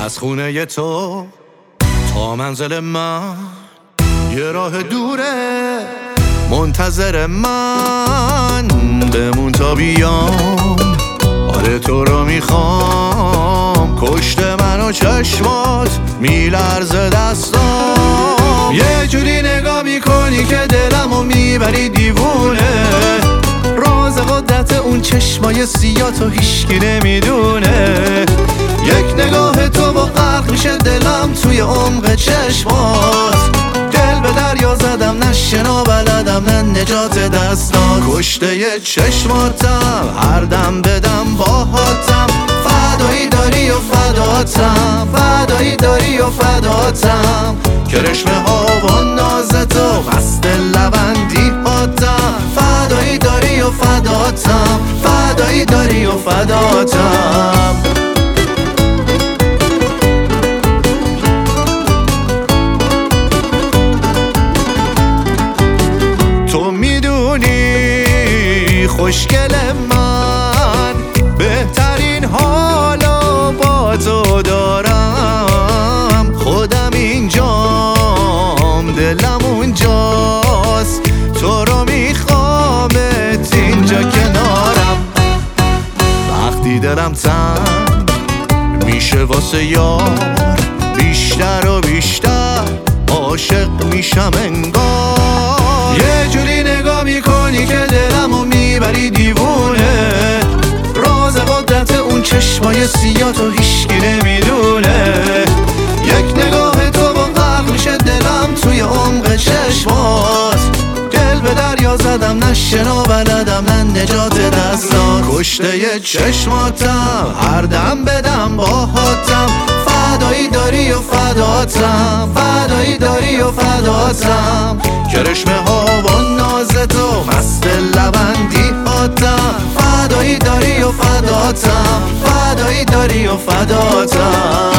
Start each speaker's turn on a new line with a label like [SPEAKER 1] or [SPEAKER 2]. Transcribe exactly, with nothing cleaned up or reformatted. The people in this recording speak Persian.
[SPEAKER 1] از خونه تو تا منزل من یه راه دوره، منتظر من بمون تا بیام. آره تو رو میخوام، کشت منو چشمات میلرزه دستام. یه جوری نگاه میکنی که دلمو میبری دیوونه، راز قدرت اون چشمای سیاتو هیشکی نمیدونه. یک نگاه تو با غرق میشه دلم توی عمق چشمات. دل به دریا زدم، نه شنا بلدم نه نجات دستات. کشته ی چشماتم، هر دم بدم باهاتم. فدایی داری و فداتم، فدایی داری و فداتم. کرشمه ها و ناز تو، مست لبندی هاتم. فدایی داری و فداتم، فدایی داری و فداتم. تو میدونی خوشگل من، بهترین حالو با تو دارم. خودم اینجام، دلم اونجاست، تو رو میخوامت اینجا کنارم. وقتی دلم تنگ میشه واسه یار، بیشتر و بیشتر عاشق میشم انگار. یه جوری نگاه میکنی که دلمو میبری دیوونه، راز قدرت اون چشمای سیاتو هیشکی نمیدونه. یک نگاه تو با غرق میشه دلم توی عمق چشمات. دل به دریا زدم، نه شنا بلدم نه نجات دستات. کشته ی چشماتم، هر دم بدم باهاتم. فدایی داری و فداتم، فدایی داری و فداتم. کرشمه ها و ناز تو، مست لبندی هاتم. فدایی داری و فداتم، فدایی داری و فداتم.